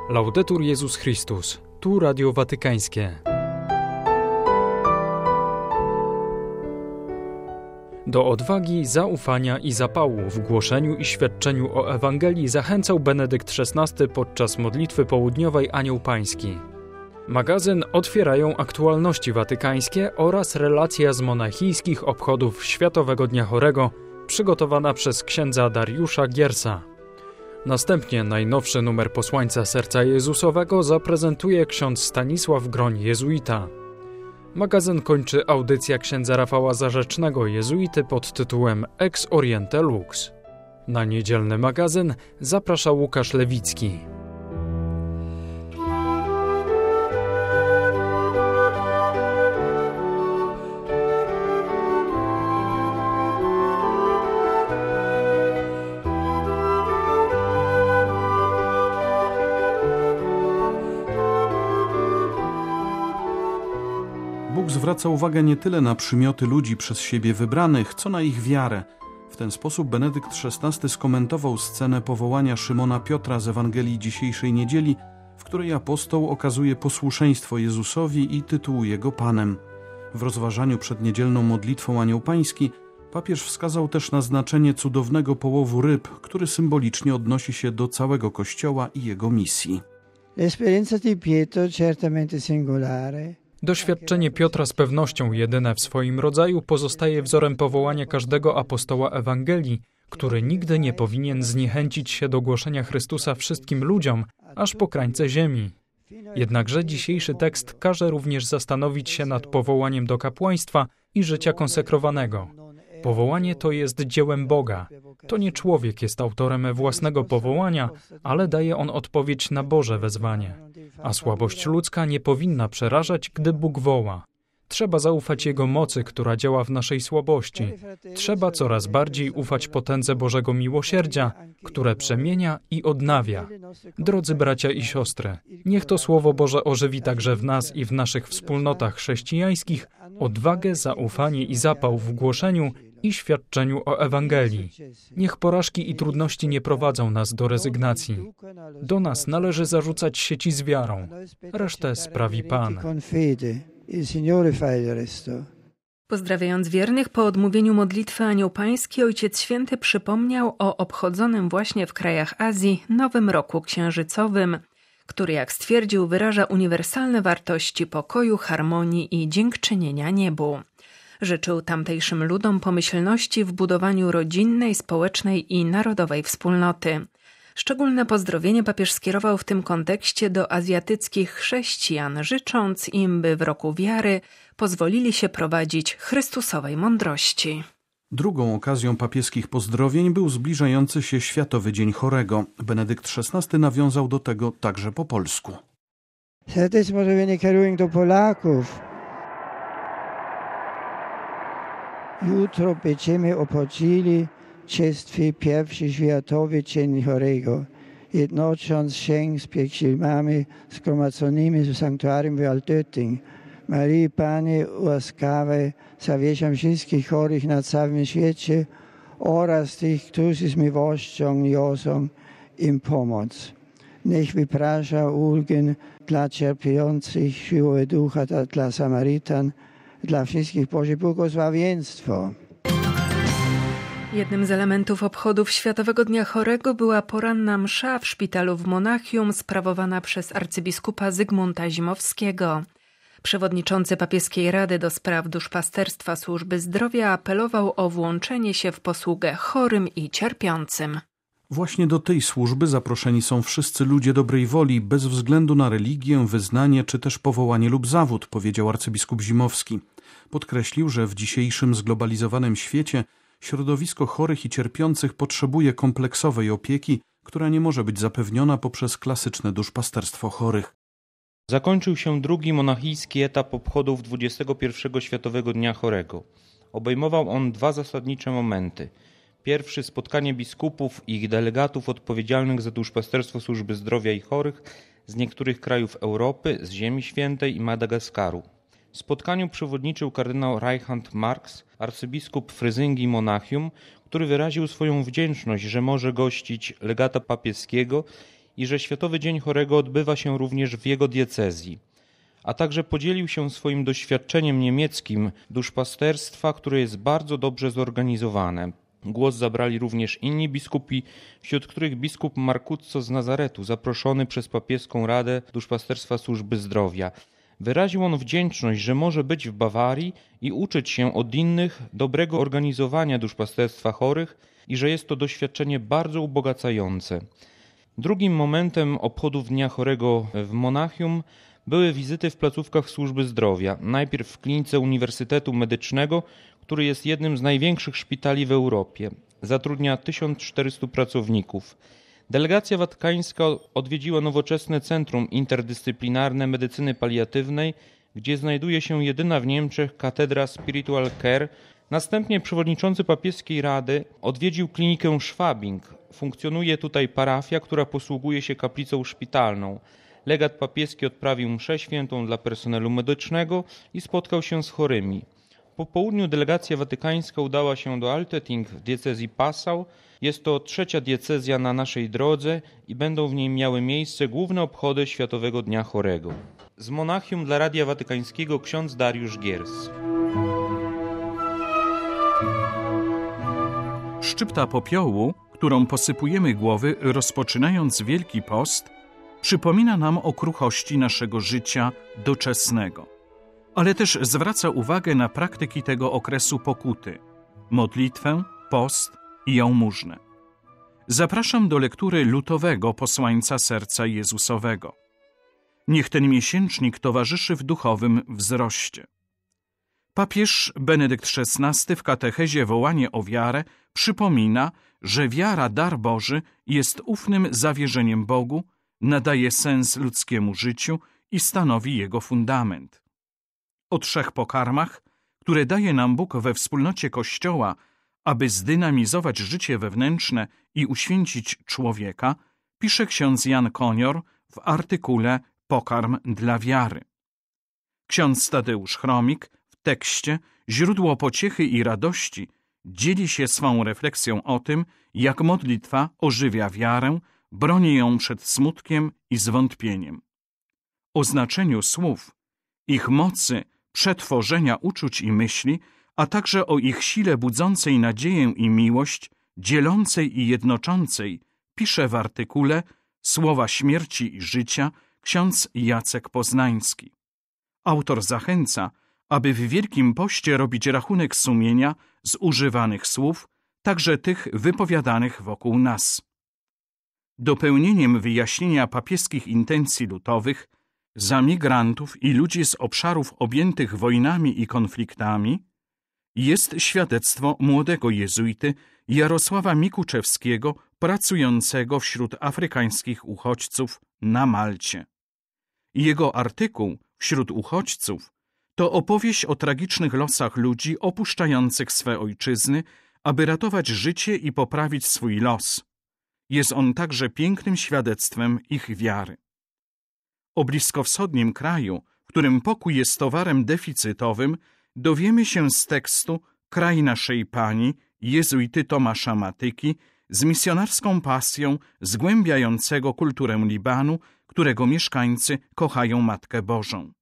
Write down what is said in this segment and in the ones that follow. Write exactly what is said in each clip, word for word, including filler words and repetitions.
Laudetur Jezus Chrystus. Tu Radio Watykańskie. Do odwagi, zaufania i zapału w głoszeniu i świadczeniu o Ewangelii zachęcał Benedykt szesnasty podczas modlitwy południowej Anioł Pański. Magazyn otwierają aktualności watykańskie oraz relacja z monachijskich obchodów Światowego Dnia Chorego, przygotowana przez księdza Dariusza Giersa. Następnie najnowszy numer Posłańca Serca Jezusowego zaprezentuje ksiądz Stanisław Groń, jezuita. Magazyn kończy audycja księdza Rafała Zarzecznego, jezuity, pod tytułem Ex Oriente Lux. Na niedzielny magazyn zaprasza Łukasz Lewicki. Bóg zwraca uwagę nie tyle na przymioty ludzi przez siebie wybranych, co na ich wiarę. W ten sposób Benedykt szesnasty skomentował scenę powołania Szymona Piotra z Ewangelii dzisiejszej niedzieli, w której apostoł okazuje posłuszeństwo Jezusowi i tytułuje go Panem. W rozważaniu przed niedzielną modlitwą Anioł Pański papież wskazał też na znaczenie cudownego połowu ryb, który symbolicznie odnosi się do całego Kościoła i jego misji. L'esperienza di Pietro certamente singolare. Doświadczenie Piotra z pewnością jedyne w swoim rodzaju pozostaje wzorem powołania każdego apostoła Ewangelii, który nigdy nie powinien zniechęcić się do głoszenia Chrystusa wszystkim ludziom, aż po krańce ziemi. Jednakże dzisiejszy tekst każe również zastanowić się nad powołaniem do kapłaństwa i życia konsekrowanego. Powołanie to jest dziełem Boga. To nie człowiek jest autorem własnego powołania, ale daje on odpowiedź na Boże wezwanie. A słabość ludzka nie powinna przerażać, gdy Bóg woła. Trzeba zaufać Jego mocy, która działa w naszej słabości. Trzeba coraz bardziej ufać potędze Bożego miłosierdzia, które przemienia i odnawia. Drodzy bracia i siostry, niech to Słowo Boże ożywi także w nas i w naszych wspólnotach chrześcijańskich odwagę, zaufanie i zapał w głoszeniu i świadczeniu o Ewangelii. Niech porażki i trudności nie prowadzą nas do rezygnacji. Do nas należy zarzucać sieci z wiarą. Resztę sprawi Pan. Pozdrawiając wiernych po odmówieniu modlitwy Anioł Pański, Ojciec Święty przypomniał o obchodzonym właśnie w krajach Azji Nowym Roku Księżycowym, który, jak stwierdził, wyraża uniwersalne wartości pokoju, harmonii i dziękczynienia niebu. Życzył tamtejszym ludom pomyślności w budowaniu rodzinnej, społecznej i narodowej wspólnoty. Szczególne pozdrowienie papież skierował w tym kontekście do azjatyckich chrześcijan, życząc im, by w roku wiary pozwolili się prowadzić Chrystusowej mądrości. Drugą okazją papieskich pozdrowień był zbliżający się Światowy Dzień Chorego. Benedykt szesnasty nawiązał do tego także po polsku. Serdecznie pozdrowienie kieruję do Polaków. Jutro będziemy obchodzili czerwcowy pierwszy Światowy Dzień Chorego, jednocząc się z pielgrzymami zgromadzonymi w sanktuarium w Altötting. Marii Panie łaskawej zawieszam wszystkich chorych na całym świecie oraz tych, którzy z miłością niosą im pomoc. Niech wyprasza ulgę dla cierpiących, siłę ducha dla Samaritan, dla wszystkich Boże błogosławieństwo. Jednym z elementów obchodów Światowego Dnia Chorego była poranna msza w szpitalu w Monachium sprawowana przez arcybiskupa Zygmunta Zimowskiego. Przewodniczący Papieskiej Rady do Spraw Duszpasterstwa Służby Zdrowia apelował o włączenie się w posługę chorym i cierpiącym. Właśnie do tej służby zaproszeni są wszyscy ludzie dobrej woli, bez względu na religię, wyznanie czy też powołanie lub zawód, powiedział arcybiskup Zimowski. Podkreślił, że w dzisiejszym zglobalizowanym świecie środowisko chorych i cierpiących potrzebuje kompleksowej opieki, która nie może być zapewniona poprzez klasyczne duszpasterstwo chorych. Zakończył się drugi monachijski etap obchodów dwudziestego pierwszego Światowego Dnia Chorego. Obejmował on dwa zasadnicze momenty. Pierwszy, spotkanie biskupów i ich delegatów odpowiedzialnych za duszpasterstwo służby zdrowia i chorych z niektórych krajów Europy, z Ziemi Świętej i Madagaskaru. Spotkaniu przewodniczył kardynał Reinhard Marx, arcybiskup Fryzyngi Monachium, który wyraził swoją wdzięczność, że może gościć legata papieskiego i że Światowy Dzień Chorego odbywa się również w jego diecezji. A także podzielił się swoim doświadczeniem niemieckim duszpasterstwa, które jest bardzo dobrze zorganizowane. Głos zabrali również inni biskupi, wśród których biskup Marcuzzo z Nazaretu, zaproszony przez papieską Radę Duszpasterstwa Służby Zdrowia. Wyraził on wdzięczność, że może być w Bawarii i uczyć się od innych dobrego organizowania duszpasterstwa chorych i że jest to doświadczenie bardzo ubogacające. Drugim momentem obchodów Dnia Chorego w Monachium były wizyty w placówkach służby zdrowia. Najpierw w klinice Uniwersytetu Medycznego, który jest jednym z największych szpitali w Europie. Zatrudnia tysiąc czterystu pracowników. Delegacja watykańska odwiedziła nowoczesne Centrum Interdyscyplinarne Medycyny Paliatywnej, gdzie znajduje się jedyna w Niemczech katedra Spiritual Care. Następnie przewodniczący papieskiej rady odwiedził klinikę Schwabing. Funkcjonuje tutaj parafia, która posługuje się kaplicą szpitalną. Legat papieski odprawił mszę świętą dla personelu medycznego i spotkał się z chorymi. Po południu delegacja watykańska udała się do Altötting w diecezji Passau. Jest to trzecia diecezja na naszej drodze i będą w niej miały miejsce główne obchody Światowego Dnia Chorego. Z Monachium dla Radia Watykańskiego ksiądz Dariusz Giers. Szczypta popiołu, którą posypujemy głowy rozpoczynając Wielki Post, przypomina nam o kruchości naszego życia doczesnego, ale też zwraca uwagę na praktyki tego okresu pokuty, modlitwę, post i jałmużnę. Zapraszam do lektury lutowego posłańca Serca Jezusowego. Niech ten miesięcznik towarzyszy w duchowym wzroście. Papież Benedykt szesnasty w katechezie Wołanie o wiarę przypomina, że wiara, dar Boży, jest ufnym zawierzeniem Bogu, nadaje sens ludzkiemu życiu i stanowi jego fundament. O trzech pokarmach, które daje nam Bóg we wspólnocie Kościoła, aby zdynamizować życie wewnętrzne i uświęcić człowieka, pisze ksiądz Jan Konior w artykule Pokarm dla wiary. Ksiądz Tadeusz Chromik w tekście Źródło pociechy i radości dzieli się swą refleksją o tym, jak modlitwa ożywia wiarę, broni ją przed smutkiem i zwątpieniem. O znaczeniu słów, ich mocy przetworzenia uczuć i myśli, a także o ich sile budzącej nadzieję i miłość, dzielącej i jednoczącej, pisze w artykule Słowa śmierci i życia ksiądz Jacek Poznański. Autor zachęca, aby w Wielkim Poście robić rachunek sumienia z używanych słów, także tych wypowiadanych wokół nas. Dopełnieniem wyjaśnienia papieskich intencji lutowych za migrantów i ludzi z obszarów objętych wojnami i konfliktami jest świadectwo młodego jezuity Jarosława Mikuczewskiego, pracującego wśród afrykańskich uchodźców na Malcie. Jego artykuł Wśród uchodźców to opowieść o tragicznych losach ludzi opuszczających swe ojczyzny, aby ratować życie i poprawić swój los. Jest on także pięknym świadectwem ich wiary. O bliskowschodnim kraju, w którym pokój jest towarem deficytowym, dowiemy się z tekstu Kraj naszej Pani jezuity Tomasza Matyki z misjonarską pasją zgłębiającego kulturę Libanu, którego mieszkańcy kochają Matkę Bożą.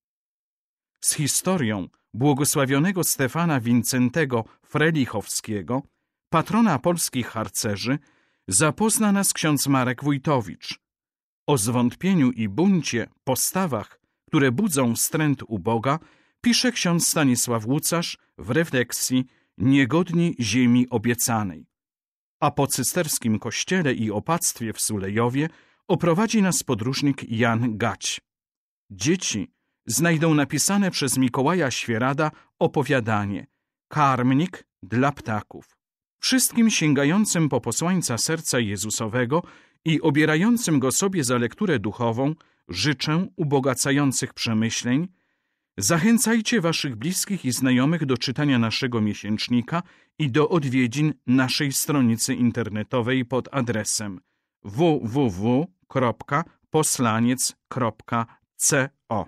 Z historią błogosławionego Stefana Wincentego Frelichowskiego, patrona polskich harcerzy, zapozna nas ksiądz Marek Wójtowicz. O zwątpieniu i buncie, postawach, które budzą wstręt u Boga, pisze ksiądz Stanisław Łucarz w refleksji Niegodni ziemi obiecanej. A po cysterskim kościele i opactwie w Sulejowie oprowadzi nas podróżnik Jan Gać. Dzieci znajdą napisane przez Mikołaja Świerada opowiadanie Karmnik dla ptaków. Wszystkim sięgającym po posłańca Serca Jezusowego i obierającym go sobie za lekturę duchową życzę ubogacających przemyśleń. Zachęcajcie waszych bliskich i znajomych do czytania naszego miesięcznika i do odwiedzin naszej stronicy internetowej pod adresem w w w kropka poslaniec kropka co.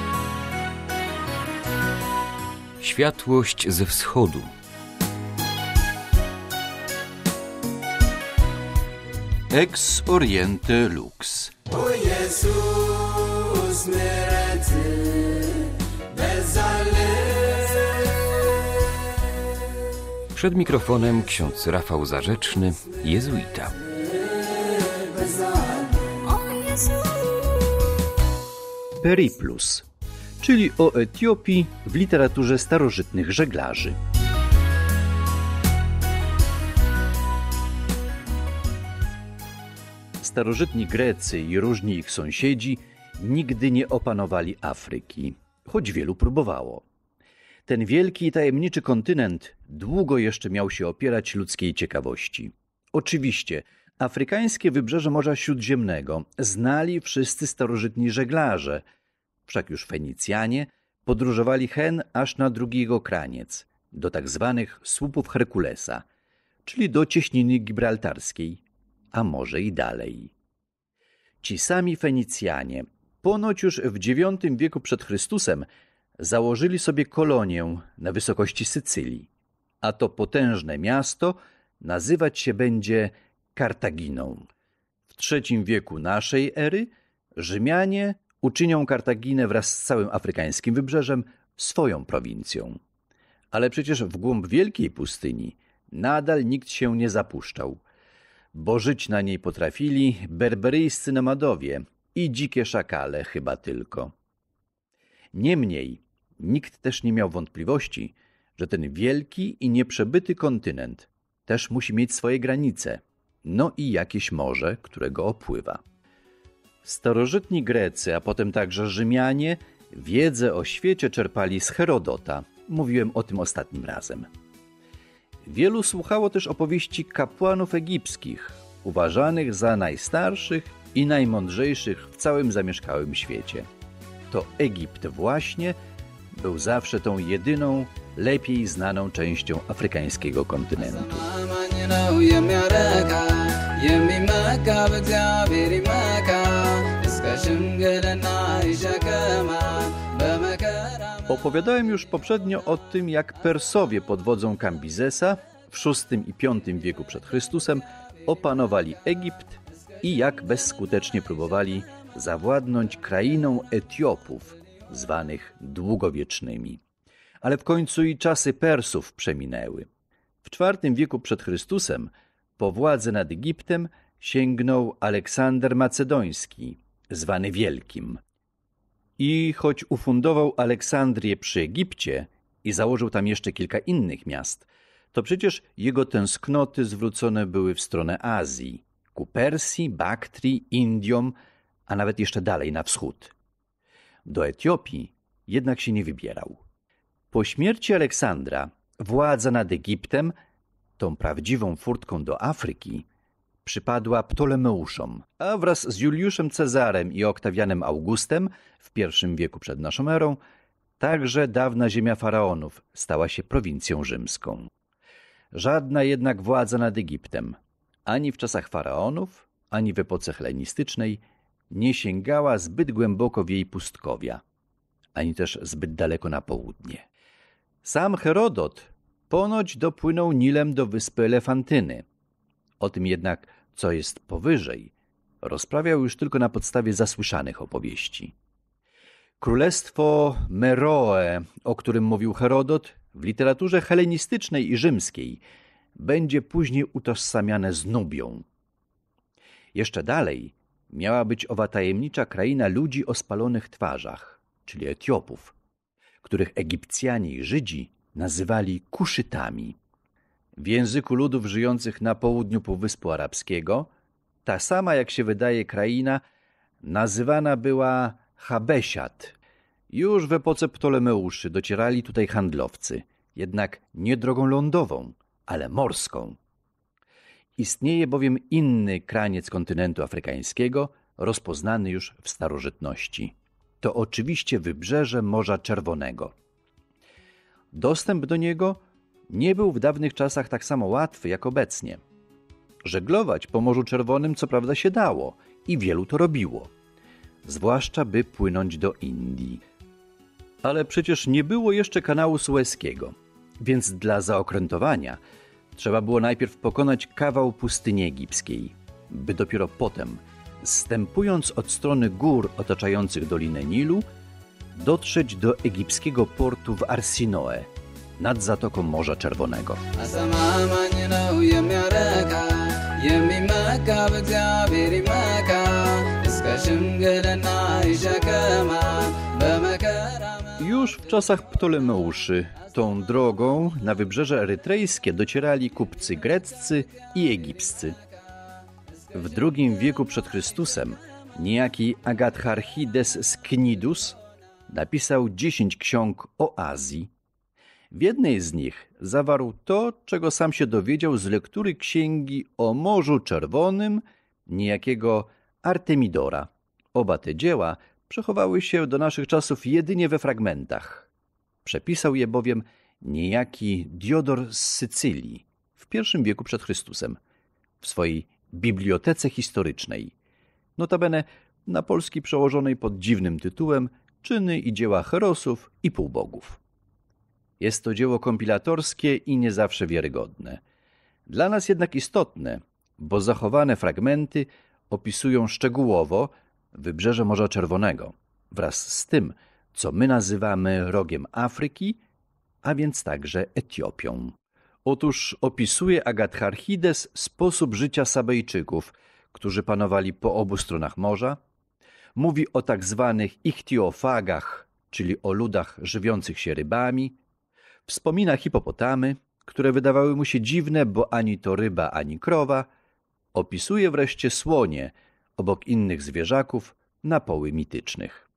Światłość ze wschodu. Ex Oriente Lux. O Jezus, Przed mikrofonem ksiądz Rafał Zarzeczny, jezuita. Periplus, czyli o Etiopii w literaturze starożytnych żeglarzy. Starożytni Grecy i różni ich sąsiedzi nigdy nie opanowali Afryki, choć wielu próbowało. Ten wielki i tajemniczy kontynent długo jeszcze miał się opierać ludzkiej ciekawości. Oczywiście afrykańskie wybrzeże Morza Śródziemnego znali wszyscy starożytni żeglarze, wszak już Fenicjanie podróżowali hen aż na drugi jego kraniec, do tak zwanych słupów Herkulesa, czyli do cieśniny gibraltarskiej, a może i dalej. Ci sami Fenicjanie ponoć już w dziewiątym wieku przed Chrystusem założyli sobie kolonię na wysokości Sycylii, a to potężne miasto nazywać się będzie Kartaginą. W trzecim wieku naszej ery Rzymianie uczynią Kartaginę wraz z całym afrykańskim wybrzeżem swoją prowincją. Ale przecież w głąb wielkiej pustyni nadal nikt się nie zapuszczał, bo żyć na niej potrafili berberyjscy nomadowie i dzikie szakale chyba tylko. Niemniej nikt też nie miał wątpliwości, że ten wielki i nieprzebyty kontynent też musi mieć swoje granice, no i jakieś morze, które go opływa. Starożytni Grecy, a potem także Rzymianie, wiedzę o świecie czerpali z Herodota. Mówiłem o tym ostatnim razem. Wielu słuchało też opowieści kapłanów egipskich, uważanych za najstarszych i najmądrzejszych w całym zamieszkałym świecie. To Egipt właśnie był zawsze tą jedyną, lepiej znaną częścią afrykańskiego kontynentu. Opowiadałem już poprzednio o tym, jak Persowie pod wodzą Kambizesa w szóstym i piątym wieku przed Chrystusem opanowali Egipt i jak bezskutecznie próbowali zawładnąć krainą Etiopów, zwanych długowiecznymi. Ale w końcu i czasy Persów przeminęły. W czwartym wieku przed Chrystusem po władzę nad Egiptem sięgnął Aleksander Macedoński, zwany Wielkim. I choć ufundował Aleksandrię przy Egipcie i założył tam jeszcze kilka innych miast, to przecież jego tęsknoty zwrócone były w stronę Azji, ku Persji, Baktrii, Indiom, a nawet jeszcze dalej na wschód. Do Etiopii jednak się nie wybierał. Po śmierci Aleksandra władza nad Egiptem, tą prawdziwą furtką do Afryki, przypadła Ptolemeuszom, a wraz z Juliuszem Cezarem i Oktawianem Augustem w pierwszym wieku przed naszą erą także dawna ziemia faraonów stała się prowincją rzymską. Żadna jednak władza nad Egiptem, ani w czasach faraonów, ani w epoce helenistycznej, nie sięgała zbyt głęboko w jej pustkowia, ani też zbyt daleko na południe. Sam Herodot ponoć dopłynął Nilem do wyspy Elefantyny. O tym jednak, co jest powyżej, rozprawiał już tylko na podstawie zasłyszanych opowieści. Królestwo Meroe, o którym mówił Herodot, w literaturze helenistycznej i rzymskiej będzie później utożsamiane z Nubią. Jeszcze dalej miała być owa tajemnicza kraina ludzi o spalonych twarzach, czyli Etiopów, których Egipcjanie i Żydzi nazywali Kuszytami. W języku ludów żyjących na południu Półwyspu Arabskiego ta sama, jak się wydaje, kraina nazywana była Habesiat. Już w epoce Ptolemeuszy docierali tutaj handlowcy, jednak nie drogą lądową, ale morską. Istnieje bowiem inny kraniec kontynentu afrykańskiego, rozpoznany już w starożytności. To oczywiście wybrzeże Morza Czerwonego. Dostęp do niego nie był w dawnych czasach tak samo łatwy jak obecnie. Żeglować po Morzu Czerwonym co prawda się dało i wielu to robiło, zwłaszcza by płynąć do Indii. Ale przecież nie było jeszcze kanału Sueskiego, więc dla zaokrętowania trzeba było najpierw pokonać kawał pustyni egipskiej. by dopiero potem, zstępując od strony gór otaczających Dolinę Nilu, dotrzeć do egipskiego portu w Arsinoe, nad zatoką Morza Czerwonego. Już w czasach Ptolemeuszy tą drogą na wybrzeże erytrejskie docierali kupcy greccy i egipscy. W drugim wieku przed Chrystusem niejaki Agatharchides z Knidus napisał dziesięć ksiąg o Azji. W jednej z nich zawarł to, czego sam się dowiedział z lektury księgi o Morzu Czerwonym niejakiego Artemidora. Oba te dzieła przechowały się do naszych czasów jedynie we fragmentach. Przepisał je bowiem niejaki Diodor z Sycylii w pierwszym wieku przed Chrystusem w swojej bibliotece historycznej, notabene na polski przełożonej pod dziwnym tytułem Czyny i dzieła herosów i półbogów. Jest to dzieło kompilatorskie i nie zawsze wiarygodne. Dla nas jednak istotne, bo zachowane fragmenty opisują szczegółowo wybrzeże Morza Czerwonego wraz z tym, co my nazywamy rogiem Afryki, a więc także Etiopią. Otóż opisuje Agatharchides sposób życia Sabejczyków, którzy panowali po obu stronach morza. Mówi o tak zwanych ichtiofagach, czyli o ludach żywiących się rybami. Wspomina hipopotamy, które wydawały mu się dziwne, bo ani to ryba, ani krowa. Opisuje wreszcie słonie, obok innych zwierzaków, na poły mitycznych.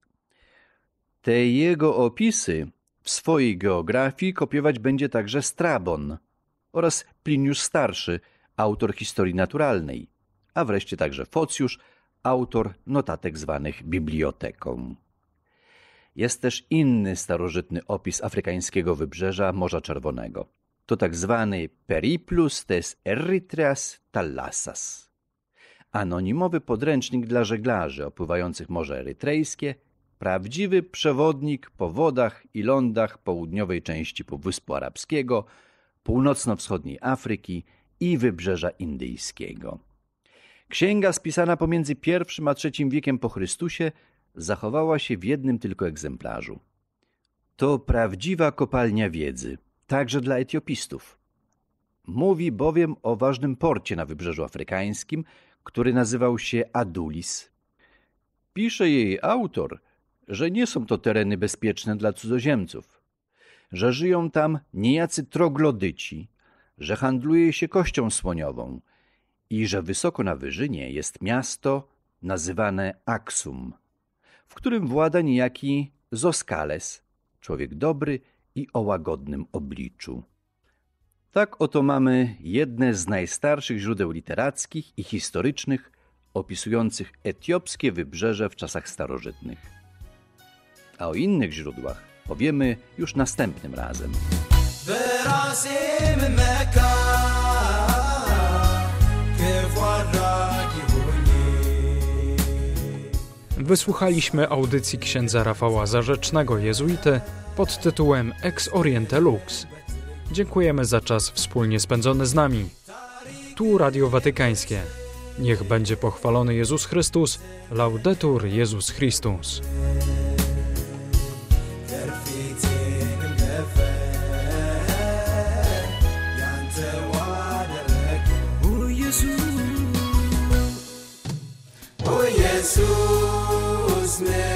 Te jego opisy w swojej geografii kopiować będzie także Strabon oraz Pliniusz Starszy, autor historii naturalnej, a wreszcie także Focjusz, autor notatek zwanych biblioteką. Jest też inny starożytny opis afrykańskiego wybrzeża Morza Czerwonego. To tak zwany Periplus tes Erythreas Thalasas. Anonimowy podręcznik dla żeglarzy opływających Morze Erytrejskie, prawdziwy przewodnik po wodach i lądach południowej części Półwyspu Arabskiego, północno-wschodniej Afryki i wybrzeża indyjskiego. Księga spisana pomiędzy pierwszym a trzecim wiekiem po Chrystusie zachowała się w jednym tylko egzemplarzu. To prawdziwa kopalnia wiedzy, także dla etiopistów. Mówi bowiem o ważnym porcie na wybrzeżu afrykańskim, który nazywał się Adulis. Pisze jej autor, że nie są to tereny bezpieczne dla cudzoziemców, że żyją tam niejacy troglodyci, że handluje się kością słoniową i że wysoko na wyżynie jest miasto nazywane Aksum, w którym włada niejaki Zoskales, człowiek dobry i o łagodnym obliczu. Tak oto mamy jedne z najstarszych źródeł literackich i historycznych opisujących etiopskie wybrzeże w czasach starożytnych. A o innych źródłach powiemy już następnym razem. Wysłuchaliśmy audycji księdza Rafała Zarzecznego, jezuity, pod tytułem Ex Oriente Lux. Dziękujemy za czas wspólnie spędzony z nami. Tu Radio Watykańskie. Niech będzie pochwalony Jezus Chrystus. Laudetur Jezus Chrystus. Jesus,